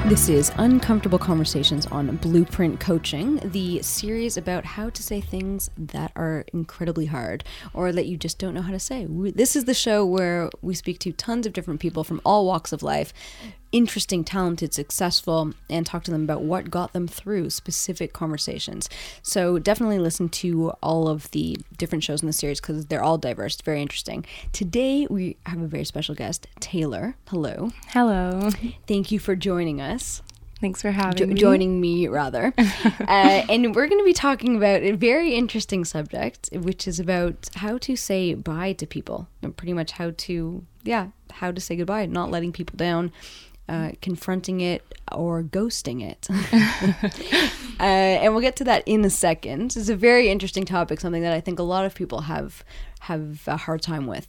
This is Uncomfortable Conversations on Blueprint Coaching, the series about how to say things that are incredibly hard or that you just don't know how to say. This is the show where we speak to tons of different people from all walks of life, interesting, talented, successful, and talk to them about what got them through specific conversations. So definitely listen to all of the different shows in the series because they're all diverse, very interesting. Today we have a very special guest, Taylor. Hello. Hello. Thank you for joining us. Thanks for having me. Joining me, rather. And we're going to be talking about a very interesting subject, which is about how to say bye to people, and pretty much how to say goodbye, not letting people down, confronting it or ghosting it. And we'll get to that in a second. It's a very interesting topic, something that I think a lot of people have a hard time with.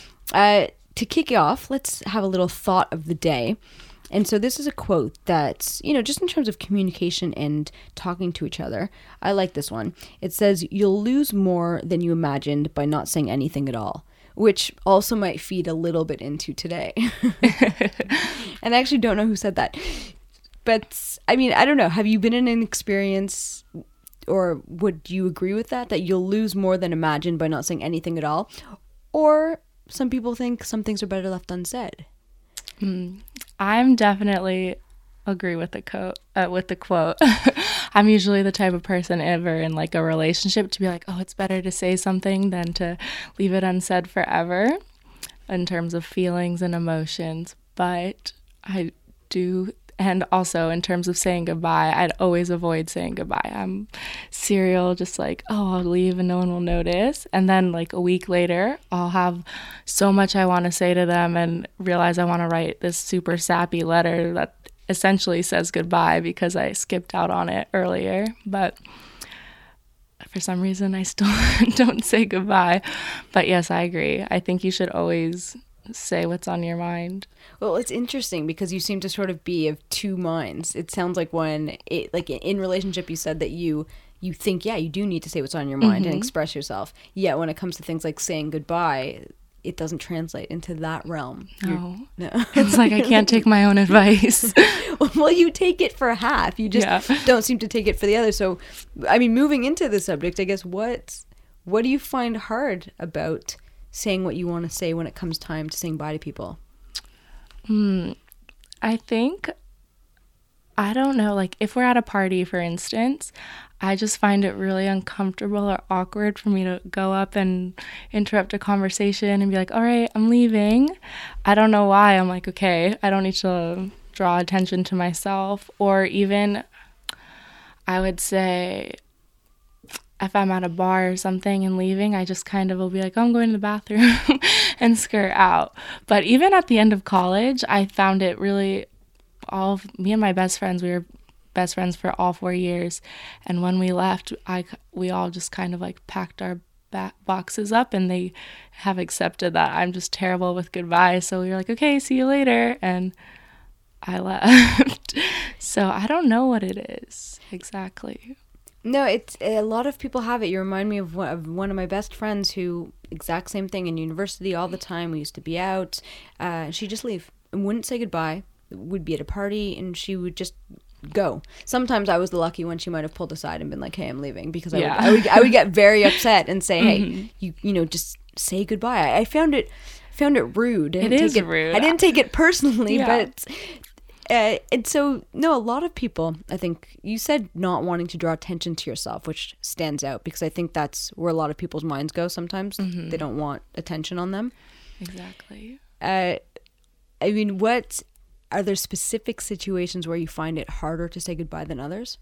To kick it off, let's have a little thought of the day. And so this is a quote that's, just in terms of communication and talking to each other, I like this one. It says, "You'll lose more than you imagined by not saying anything at all," which also might feed a little bit into today. And I actually don't know who said that. But, I don't know. Have you been in an experience, or would you agree with that you'll lose more than imagined by not saying anything at all? Or some people think some things are better left unsaid. I'm definitely agree with the quote. I'm usually the type of person ever in like a relationship to be like, oh, it's better to say something than to leave it unsaid forever in terms of feelings and emotions. But I do, and also in terms of saying goodbye, I'd always avoid saying goodbye. I'm serial, just like, oh, I'll leave and no one will notice. And then like a week later, I'll have so much I want to say to them and realize I want to write this super sappy letter that essentially says goodbye because I skipped out on it earlier. But for some reason, I still don't say goodbye. But yes, I agree. I think you should always say what's on your mind. Well, it's interesting because you seem to sort of be of two minds. It sounds like in relationship you said that you think, you do need to say what's on your mind and express yourself. Yet when it comes to things like saying goodbye, it doesn't translate into that realm. No. It's like I can't take my own advice. Well, you take it for half. You just don't seem to take it for the other. So, moving into the subject, I guess, what do you find hard about saying what you want to say when it comes time to saying bye to people? I think, I don't know, like if we're at a party, for instance, I just find it really uncomfortable or awkward for me to go up and interrupt a conversation and be like, all right, I'm leaving. I don't know why. I'm like, okay, I don't need to draw attention to myself. Or even I would say if I'm at a bar or something and leaving, I just kind of will be like, oh, I'm going to the bathroom and skirt out. But even at the end of college, I found it really, me and my best friends, we were best friends for all 4 years. And when we left, we all just kind of like packed our boxes up, and they have accepted that I'm just terrible with goodbye. So we were like, okay, see you later. And I left. So I don't know what it is exactly. No, it's a lot of people have it. You remind me of one of my best friends who, exact same thing in university all the time. We used to be out. She'd just leave and wouldn't say goodbye. Would be at a party and she would just go. Sometimes I was the lucky one. She might have pulled aside and been like, hey, I'm leaving, because I would get very upset and say, hey, you just say goodbye. I found it rude. It is rude. I didn't take it personally, but and so, no, a lot of people, I think, you said not wanting to draw attention to yourself, which stands out because I think that's where a lot of people's minds go sometimes. They don't want attention on them. Exactly. What are there specific situations where you find it harder to say goodbye than others?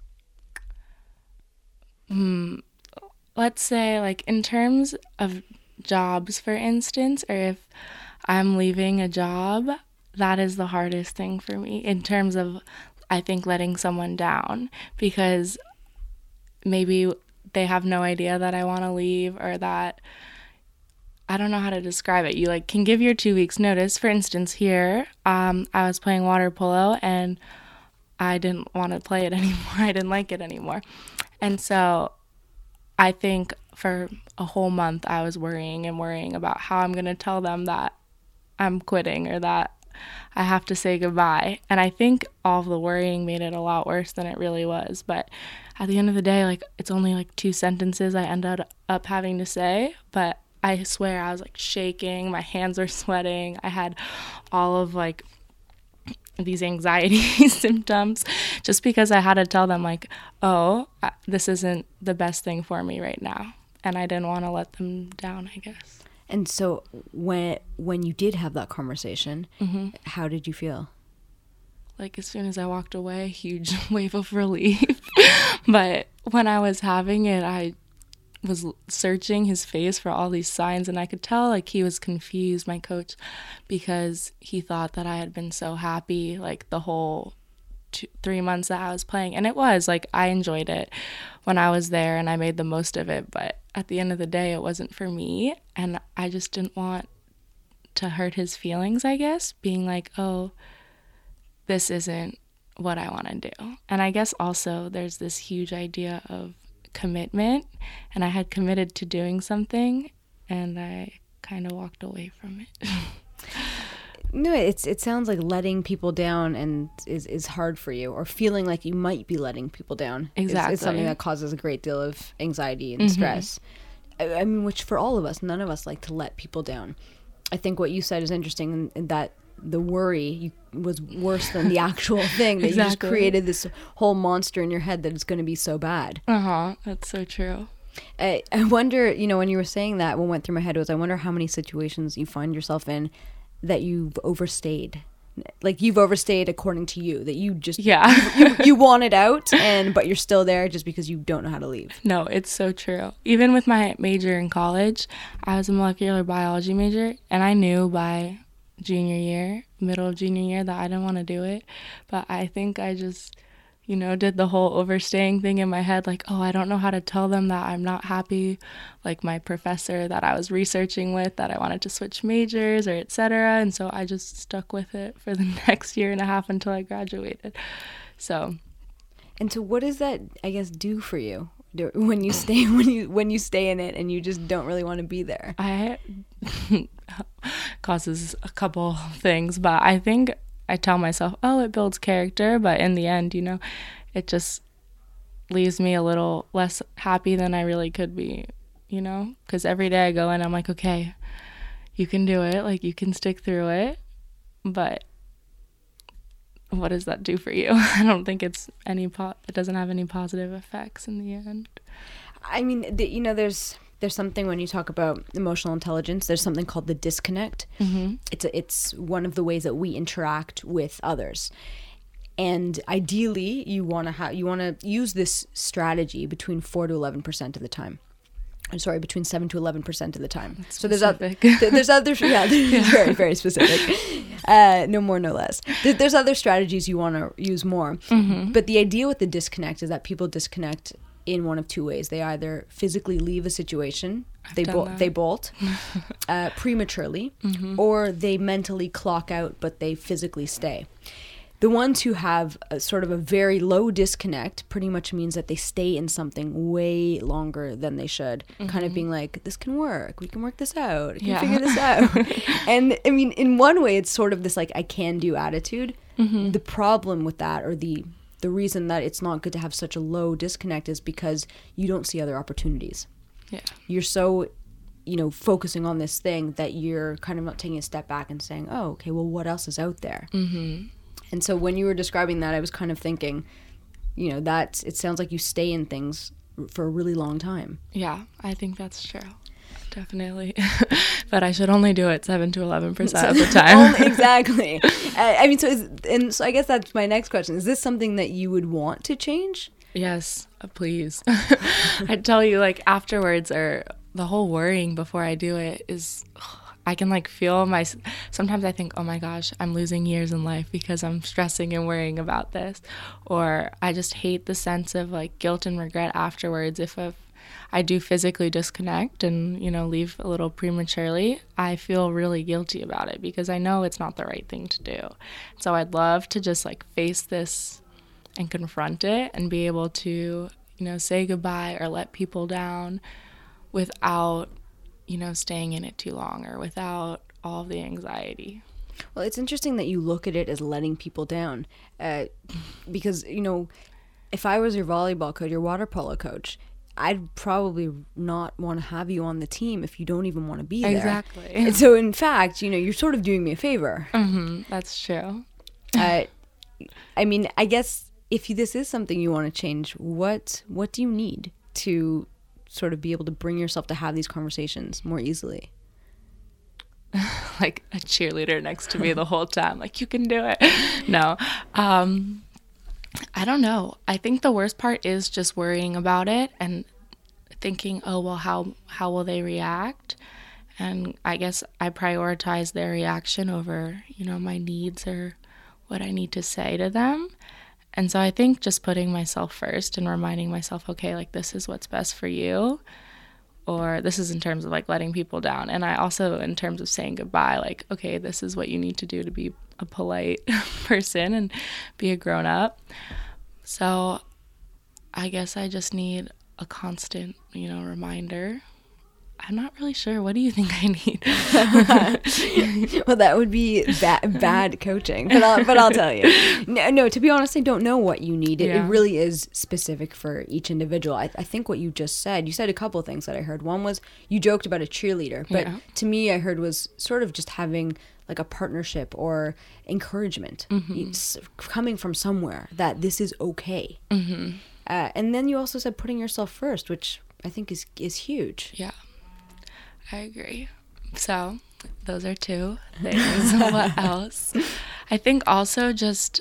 Let's say, like, in terms of jobs, for instance, or if I'm leaving a job, that is the hardest thing for me in terms of, I think, letting someone down, because maybe they have no idea that I want to leave, or that I don't know how to describe it. You can give your 2 weeks notice. For instance, here, I was playing water polo and I didn't want to play it anymore. I didn't like it anymore. And so I think for a whole month I was worrying about how I'm going to tell them that I'm quitting, or that I have to say goodbye. And I think all of the worrying made it a lot worse than it really was. But at the end of the day, like, it's only like 2 sentences I ended up having to say, but I swear I was like shaking, my hands were sweating. I had all of like these anxiety symptoms just because I had to tell them like, oh, this isn't the best thing for me right now. And I didn't want to let them down, I guess. And so when you did have that conversation, how did you feel? Like, as soon as I walked away, a huge wave of relief. But when I was having it, I was searching his face for all these signs, and I could tell like he was confused, my coach, because he thought that I had been so happy like the whole 3 months that I was playing. And it was like, I enjoyed it when I was there and I made the most of it, but at the end of the day it wasn't for me, and I just didn't want to hurt his feelings, I guess, being like, oh, this isn't what I want to do. And I guess also there's this huge idea of commitment, and I had committed to doing something and I kind of walked away from it. No, it sounds like letting people down and is hard for you, or feeling like you might be letting people down. Exactly. It's something that causes a great deal of anxiety and stress. I mean, which for all of us, none of us like to let people down. I think what you said is interesting, in that the worry was worse than the actual thing, that you just created this whole monster in your head that it's going to be so bad. That's so true. I wonder, when you were saying that, what went through my head was, I wonder how many situations you find yourself in that you've overstayed. Like, you've overstayed according to you, that you just you want it out, but you're still there just because you don't know how to leave. No, it's so true. Even with my major in college, I was a molecular biology major, and I knew by middle of junior year, that I didn't want to do it. But I think I just, did the whole overstaying thing in my head, like, oh, I don't know how to tell them that I'm not happy, like my professor that I was researching with, that I wanted to switch majors or etc. And so I just stuck with it for the next year and a half until I graduated. And so what does that, I guess, do for you when you stay in it and you just don't really want to be there? Causes a couple things, but I think I tell myself, oh, it builds character, but in the end, it just leaves me a little less happy than I really could be, because every day I go in, I'm like, okay, you can do it, like, you can stick through it, but what does that do for you? I don't think it doesn't have any positive effects in the end. I mean, there's something, when you talk about emotional intelligence, there's something called the disconnect. It's one of the ways that we interact with others. And ideally, you want to use this strategy between 4 to 11% of the time. I'm sorry, between 7 to 11% of the time. That's so specific. there's other very, very specific. No more, no less. There's other strategies you want to use more. But the idea with the disconnect is that people disconnect in one of 2 ways. They either physically leave a situation, they bolt prematurely, or they mentally clock out, but they physically stay. The ones who have a sort of a very low disconnect pretty much means that they stay in something way longer than they should, kind of being like, this can work, we can work this out, I can figure this out. And I mean, in one way, it's sort of this like, I can do attitude. The problem with that, or the reason that it's not good to have such a low disconnect, is because you don't see other opportunities. You're so, focusing on this thing that you're kind of not taking a step back and saying, oh, okay, well, what else is out there? And so when you were describing that, I was kind of thinking, it sounds like you stay in things for a really long time. Yeah, I think that's true. Definitely. But I should only do it 7 to 11% of the time. Exactly. So I guess that's my next question. Is this something that you would want to change? Yes, please. I tell you, like, afterwards, or the whole worrying before I do it is, I can like feel sometimes I think, oh my gosh, I'm losing years in life because I'm stressing and worrying about this. Or I just hate the sense of like guilt and regret afterwards. If I do physically disconnect and, leave a little prematurely, I feel really guilty about it because I know it's not the right thing to do. So I'd love to just like face this and confront it and be able to, say goodbye or let people down without, staying in it too long, or without all of the anxiety. Well, it's interesting that you look at it as letting people down, because, if I was your volleyball coach, your water polo coach, I'd probably not want to have you on the team if you don't even want to be there. Exactly. And so, in fact, you're sort of doing me a favor. That's true. I guess if this is something you want to change, what do you need to sort of be able to bring yourself to have these conversations more easily? Like a cheerleader next to me the whole time, like, you can do it. No. I don't know. I think the worst part is just worrying about it and thinking, oh, well, how will they react? And I guess I prioritize their reaction over, my needs or what I need to say to them. And so I think just putting myself first and reminding myself, okay, like, this is what's best for you, or this is in terms of like letting people down. And I also, in terms of saying goodbye, like, okay, this is what you need to do to be a polite person and be a grown up. So I guess I just need a constant, reminder. I'm not really sure. What do you think I need? Well, that would be bad coaching, but I'll tell you. No, to be honest, I don't know what you need. It really is specific for each individual. I think what you just said, you said a couple of things that I heard. One was you joked about a cheerleader, but to me, I heard was sort of just having like a partnership or encouragement. It's coming from somewhere that this is okay. And then you also said putting yourself first, which I think is huge. Yeah. I agree. So those are two things. What else? I think also just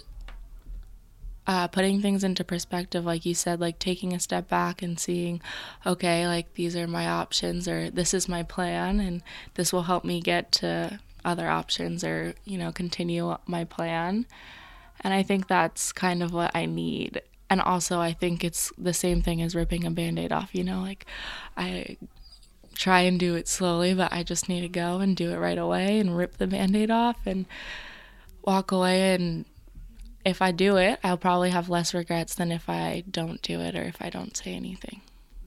putting things into perspective, like you said, like taking a step back and seeing, okay, like, these are my options, or this is my plan, and this will help me get to other options, or, continue my plan. And I think that's kind of what I need. And also I think it's the same thing as ripping a Band-Aid off, like, I try and do it slowly, but I just need to go and do it right away and rip the Band-Aid off and walk away. And if I do it, I'll probably have less regrets than if I don't do it or if I don't say anything.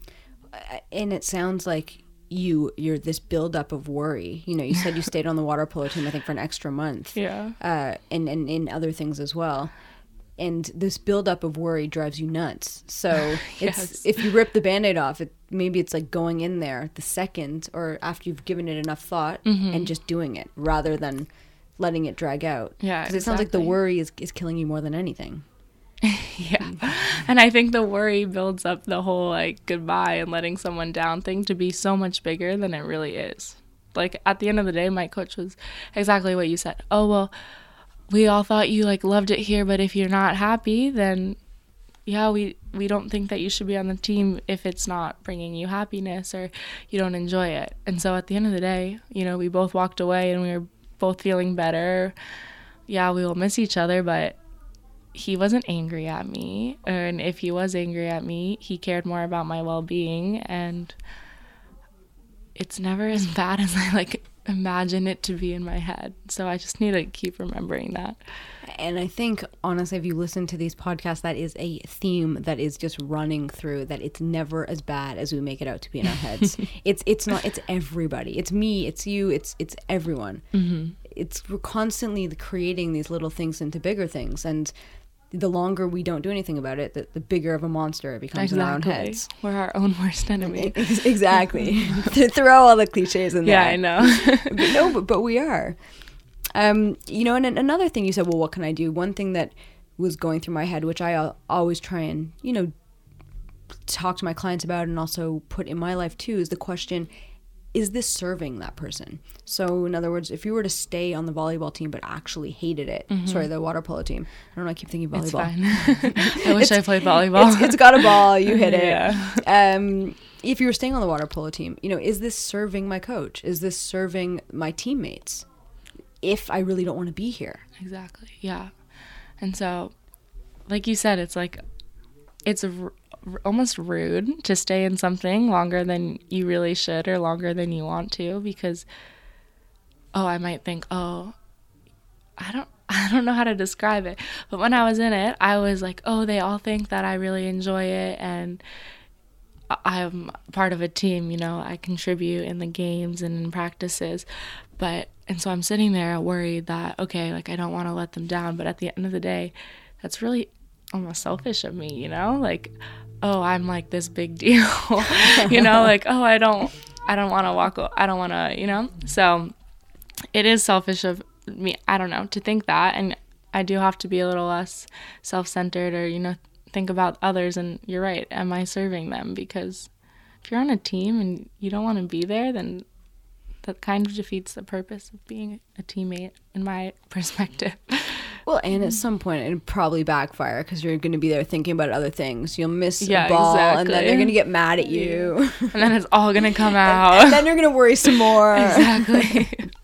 And it sounds like you're this buildup of worry. You said you stayed on the water polo team, I think, for an extra month. Yeah. And in other things as well. And this buildup of worry drives you nuts. So Yes. If you rip the Band-Aid off, maybe it's like going in there the second or after you've given it enough thought and just doing it rather than letting it drag out. Yeah, because it sounds like the worry is killing you more than anything. Yeah. And I think the worry builds up the whole like goodbye and letting someone down thing to be so much bigger than it really is. Like, at the end of the day, my coach was exactly what you said. Oh, well, we all thought you like loved it here, but if you're not happy, then we don't think that you should be on the team if it's not bringing you happiness or you don't enjoy it. And so at the end of the day, we both walked away and we were both feeling better. Yeah, we will miss each other, but he wasn't angry at me. And if he was angry at me, he cared more about my well-being. And it's never as bad as I like imagine it to be in my head. So I just need to keep remembering that. And I think, honestly, if you listen to these podcasts, that is a theme that is just running through, that it's never as bad as we make it out to be in our heads. It's not, it's everybody. It's me, it's you, it's everyone. We're constantly creating these little things into bigger things. And the longer we don't do anything about it, the bigger of a monster it becomes in our own heads. We're our own worst enemy. Exactly. To throw all the cliches in there. Yeah, I know. but we are. And another thing you said, well, what can I do? One thing that was going through my head, which I always try and, talk to my clients about and also put in my life too, is the question, is this serving that person? So in other words, if you were to stay on the volleyball team but actually hated it, sorry, the water polo team. I don't know, I keep thinking volleyball. It's fine. I wish I played volleyball. It's got a ball, you hit it. Yeah. If you were staying on the water polo team, is this serving my coach? Is this serving my teammates? If I really don't want to be here. Exactly. Yeah. And so, like you said, it's like, it's almost rude to stay in something longer than you really should or longer than you want to, because, I might think, I don't know how to describe it. But when I was in it, I was like, they all think that I really enjoy it and I'm part of a team, you know, I contribute in the games and in practices, and so I'm sitting there worried that, okay, like I don't want to let them down, but at the end of the day, that's really almost selfish of me, you know, like, oh, I'm like this big deal, you know, like, oh, I don't want to, you know, so it is selfish of me, I don't know, to think that, and I do have to be a little less self-centered, or, you know, think about others. And you're right, am I serving them? Because if you're on a team and you don't want to be there, then that kind of defeats the purpose of being a teammate, in my perspective. Well, and at some point it'd probably backfire, because you're going to be there thinking about other things. You'll miss a ball, exactly. And then they're going to get mad at you. And then it's all going to come out. And then you're going to worry some more. Exactly.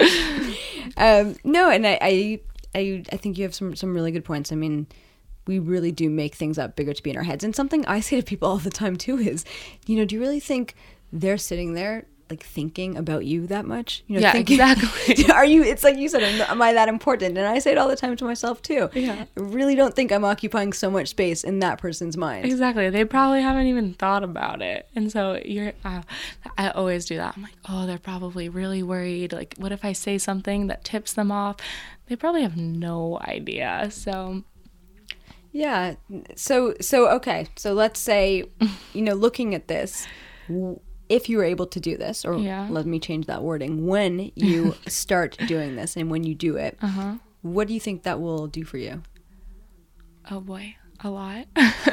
No, and I think you have some really good points. I mean, we really do make things up bigger to be in our heads. And something I say to people all the time too is, you know, do you really think they're sitting there like thinking about you that much? You know, yeah, thinking, exactly. Are you? It's like you said, am I that important? And I say it all the time to myself too. Yeah. I really don't think I'm occupying so much space in that person's mind. Exactly. They probably haven't even thought about it. And so I always do that. I'm like, oh, they're probably really worried. Like, what if I say something that tips them off? They probably have no idea. So yeah. So okay. So let's say, you know, looking at this, if you were able to do this, or let me change that wording, when you start doing this and when you do it, what do you think that will do for you? Oh boy, a lot.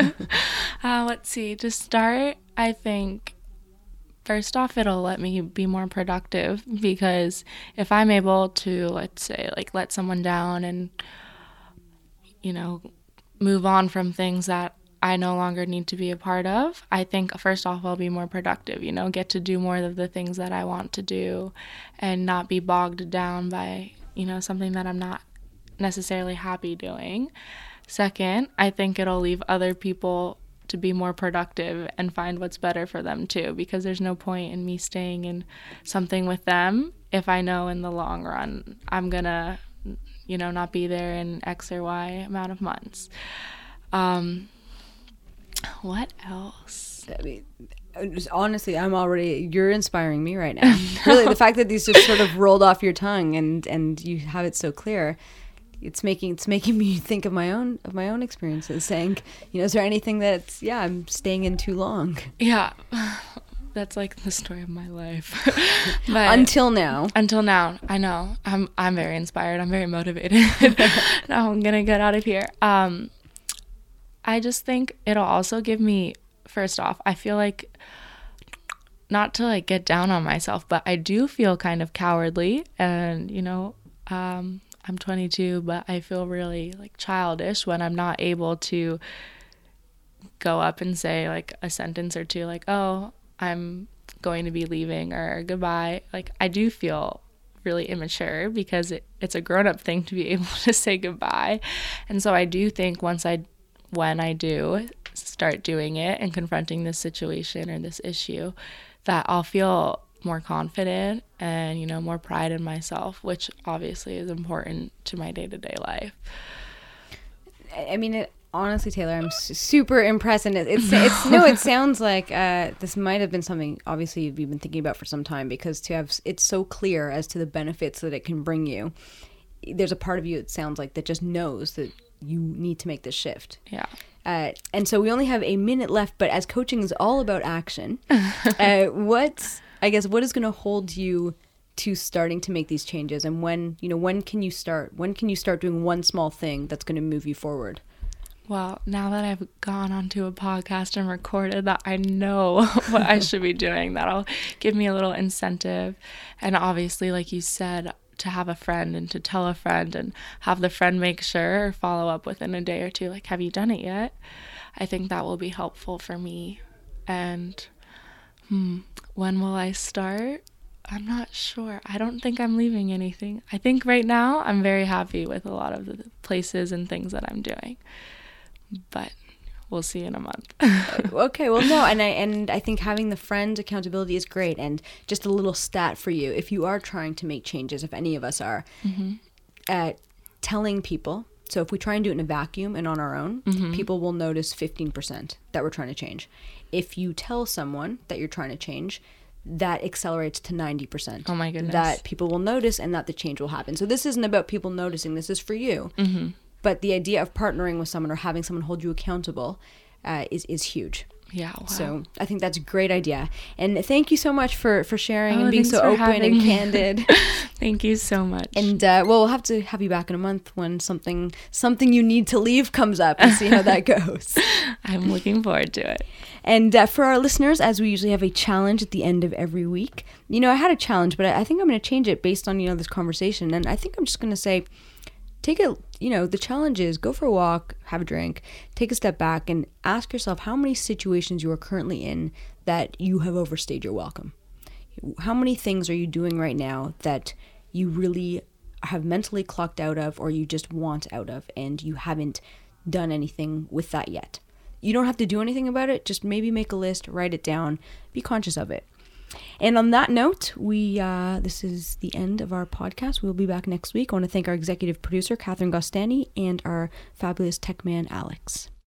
Let's see. To start, I think first off, it'll let me be more productive, because if I'm able to, let's say, like let someone down and, you know, move on from things that I no longer need to be a part of, I think first off I'll be more productive, you know, get to do more of the things that I want to do and not be bogged down by, you know, something that I'm not necessarily happy doing. Second, I think it'll leave other people to be more productive and find what's better for them too, because there's no point in me staying in something with them if I know in the long run I'm gonna, you know, not be there in X or Y amount of months. What else? I mean, honestly, you're inspiring me right now. Really, the fact that these just sort of rolled off your tongue and you have it so clear, it's making me think of my own experiences, saying, you know, is there anything that's, I'm staying in too long? Yeah. That's like the story of my life. But until now, I know. I'm very inspired. I'm very motivated. Now I'm gonna get out of here. I just think it'll also give me, first off, I feel like, not to like get down on myself, but I do feel kind of cowardly, and, you know, I'm 22, but I feel really like childish when I'm not able to go up and say like a sentence or two, like, oh, I'm going to be leaving, or goodbye. Like, I do feel really immature, because it's a grown-up thing to be able to say goodbye. And so I do think when I do start doing it and confronting this situation or this issue, that I'll feel more confident and, you know, more pride in myself, which obviously is important to my day-to-day life. I mean, honestly, Taylor, I'm super impressed, and it sounds like this might have been something obviously you've been thinking about for some time, because to have it's so clear as to the benefits that it can bring you. There's a part of you, it sounds like, that just knows that you need to make this shift. Yeah. And so we only have a minute left, but as coaching is all about action, what is going to hold you to starting to make these changes? And when can you start? When can you start doing one small thing that's going to move you forward? Well, now that I've gone onto a podcast and recorded that, I know what I should be doing. That'll give me a little incentive. And obviously, like you said, to have a friend and to tell a friend and have the friend make sure or follow up within a day or two, like, have you done it yet? I think that will be helpful for me. And when will I start? I'm not sure. I don't think I'm leaving anything. I think right now I'm very happy with a lot of the places and things that I'm doing, but we'll see in a month. Okay, well, no, and I think having the friend accountability is great. And just a little stat for you, if you are trying to make changes, if any of us are, telling people, so if we try and do it in a vacuum and on our own, people will notice 15% that we're trying to change. if you tell someone that you're trying to change, that accelerates to 90%. Oh my goodness. That people will notice and that the change will happen. So this isn't about people noticing. This is for you. Mm-hmm. But the idea of partnering with someone or having someone hold you accountable is huge. Yeah, wow. So I think that's a great idea. And thank you so much for sharing and being thanks so for open and having me. candid. Thank you so much. And we'll have to have you back in a month when something you need to leave comes up and see how that goes. I'm looking forward to it. And for our listeners, as we usually have a challenge at the end of every week, I had a challenge, but I think I'm going to change it based on, this conversation. And I think I'm just going to say, the challenge is go for a walk, have a drink, take a step back and ask yourself how many situations you are currently in that you have overstayed your welcome. How many things are you doing right now that you really have mentally clocked out of or you just want out of and you haven't done anything with that yet? You don't have to do anything about it. Just maybe make a list, write it down, be conscious of it. And on that note, this is the end of our podcast. We'll be back next week. I want to thank our executive producer, Catherine Gostani, and our fabulous tech man, Alex.